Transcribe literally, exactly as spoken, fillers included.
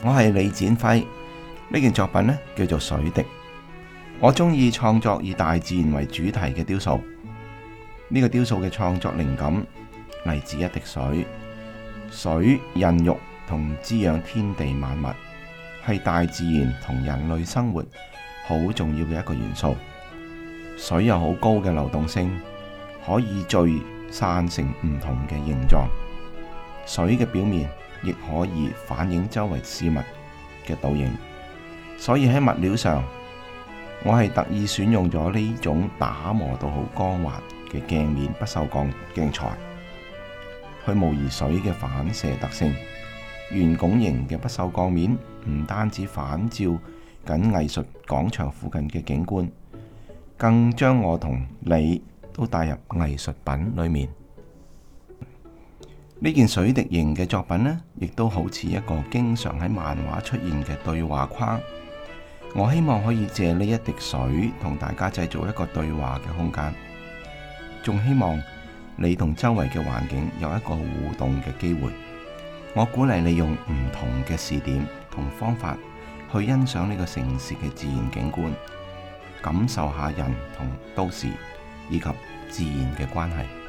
我係李展輝，呢件作品呢叫做水滴。我中意創作以大自然為主題嘅雕塑。呢個雕塑嘅創作靈感嚟自一滴水，水孕育同滋養天地萬物，係大自然同人類生活好重要嘅一個元素。水有好高嘅流動性，可以聚散成唔同嘅形狀。水嘅表面亦可以反映周圍事物嘅倒影，所以喺物料上，我係特意選用咗呢種打磨到好光滑嘅鏡面不鏽鋼鏡材，去模擬水嘅反射特性。圓拱形嘅不鏽鋼面唔單止反照緊藝術廣場附近嘅景觀，更將我同你都帶入藝術品裏面。呢件水滴形嘅作品呢，亦都好似一個經常喺漫畫出現嘅對話框。我希望可以借呢一滴水同大家製造一個對話嘅空間，仲希望你同周圍嘅環境有一個互動嘅機會。我鼓勵你用唔同嘅視點同方法去欣賞呢個城市嘅自然景觀，感受下人同都市以及自然嘅關係。